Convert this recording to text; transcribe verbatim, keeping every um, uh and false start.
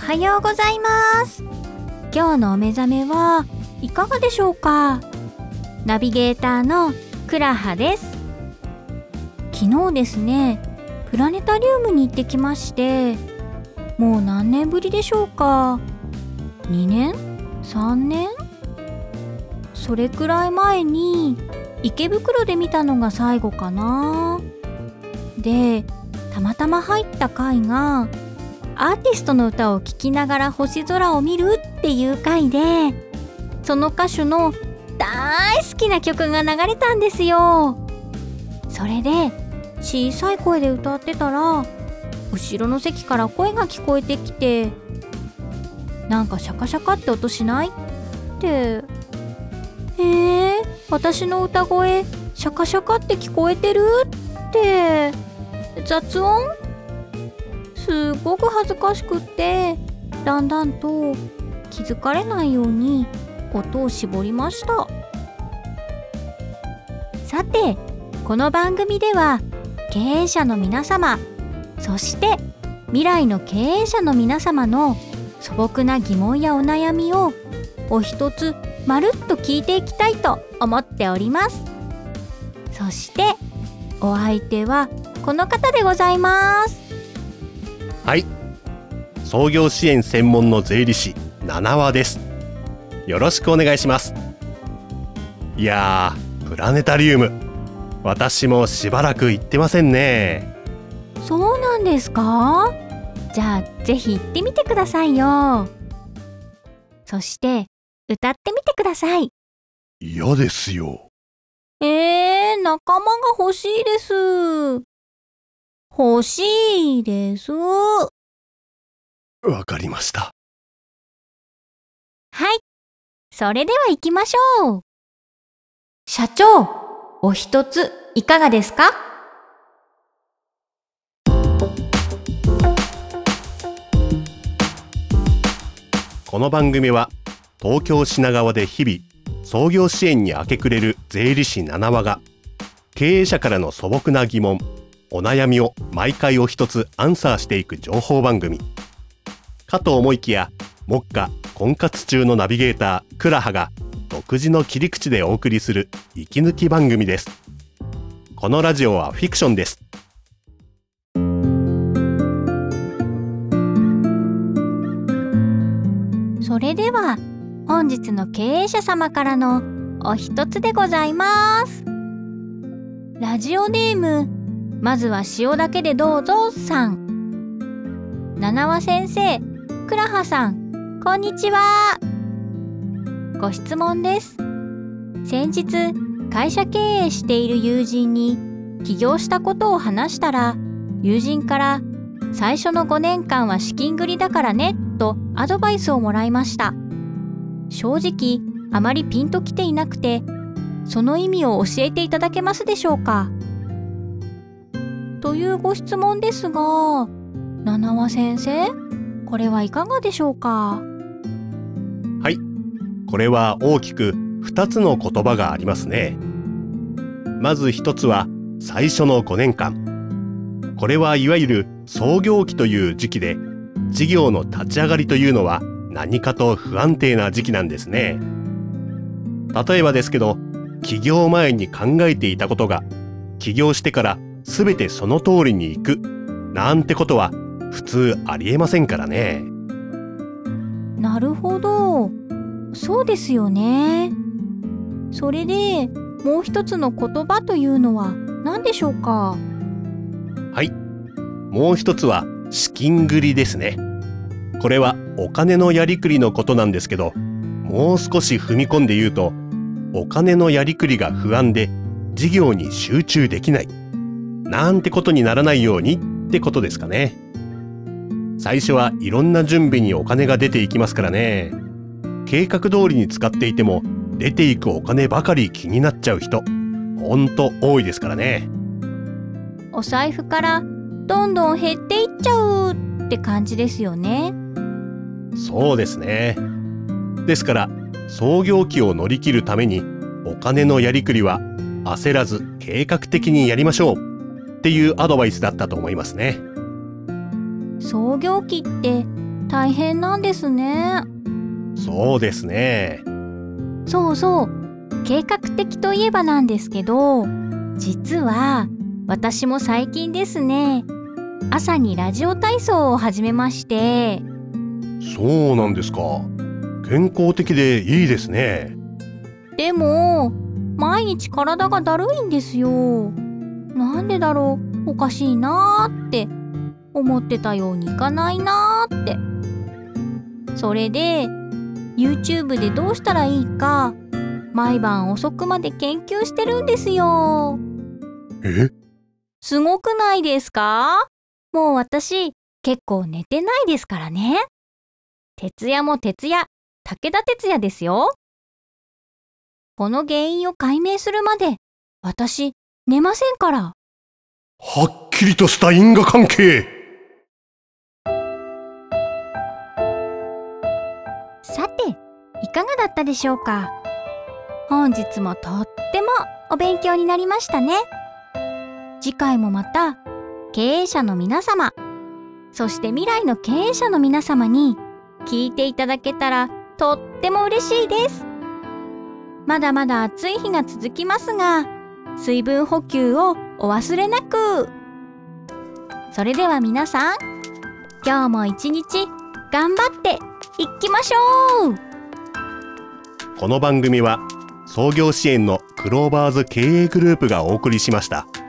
はようございます。今日のお目覚めはいかがでしょうか。ナビゲーターのクラハです。昨日ですね、プラネタリウムに行ってきまして、もう何年ぶりでしょうか。にねん ?さん 年それくらい前に池袋で見たのが最後かな。で、たまたま入った回がアーティストの歌を聴きながら星空を見るっていう回で、その歌手の大好きな曲が流れたんですよ。それで小さい声で歌ってたら、後ろの席から声が聞こえてきて、なんかシャカシャカって音しないって。えー、私の歌声シャカシャカって聞こえてるって雑音？すっごく恥ずかしくって、だんだんと気づかれないように音を絞りました。さて、この番組では経営者の皆様、そして未来の経営者の皆様の素朴な疑問やお悩みをお一つまるっと聞いていきたいと思っております。そしてお相手はこの方でございます。 はい、創業支援専門の税理士七和です。よろしくお願いします。いやー、プラネタリウム、私もしばらく行ってませんね。 そうなんですか？じゃあぜひ行ってみてくださいよ。そして歌ってみてください。 嫌ですよ。 えー、仲間が欲しいです。欲しいです。 わかりました。 はい、それでは行きましょう。社長、お一ついかがですか？ この番組は東京品川で日々創業支援に明け暮れる税理士七和が、経営者からの素朴な疑問、お悩みを毎回お一つアンサーしていく情報番組かと思いきや、目下婚活中のナビゲータークラハが独自の切り口でお送りする息抜き番組です。このラジオはフィクションです。 それでは本日の経営者様からのお一つでございます。ラジオネーム、まずは塩だけでどうぞさん。七和先生、クラハさん、こんにちは。ご質問です。先日会社経営している友人に起業したことを話したら、友人から最初のごねんかんは資金繰りだからねとアドバイスをもらいました。正直あまりピンときていなくて、その意味を教えていただけますでしょうか、というご質問ですが、七和先生、これはいかがでしょうか？ はい、これは大きくふたつの言葉がありますね。まずひとつは最初のごねんかん。これはいわゆる創業期という時期で、事業の立ち上がりというのは何かと不安定な時期なんですね。例えばですけど、起業前に考えていたことが起業してから全てその通りにいくなんてことは普通ありえませんからね。 なるほど、そうですよね。それでもう一つの言葉というのは何でしょうか？ はい、もう一つは資金繰りですね。これはお金のやりくりのことなんですけど、もう少し踏み込んで言うと、お金のやりくりが不安で事業に集中できないなんてことにならないようにってことですかね。最初はいろんな準備にお金が出ていきますからね。計画通りに使っていても出ていくお金ばかり気になっちゃう人、ほんと多いですからね。 お財布からどんどん減っていっちゃうって感じですよね。 そうですね。ですから創業期を乗り切るためにお金のやりくりは焦らず計画的にやりましょうっていうアドバイスだったと思いますね。 創業期って大変なんですね。 そうですね。 そうそう、計画的といえばなんですけど、実は私も最近ですね、朝にラジオ体操を始めまして。 そうなんですか。健康的でいいですね。 でも毎日体がだるいんですよ。なんでだろう、おかしいなーって思ってたようにいかないなーって。それで YouTube でどうしたらいいか毎晩遅くまで研究してるんですよ。 え？ すごくないですか？もう私結構寝てないですからね。徹夜も徹夜、武田鉄矢ですよ。この原因を解明するまで私寝ませんから。 はっきりとした因果関係。 さて、いかがだったでしょうか。本日もとってもお勉強になりましたね。次回もまた経営者の皆様、そして未来の経営者の皆様に聞いていただけたらとっても嬉しいです。まだまだ暑い日が続きますが、水分補給をお忘れなく。それでは皆さん、今日も一日頑張っていきましょう。 この番組は創業支援のクローバーズ経営グループがお送りしました。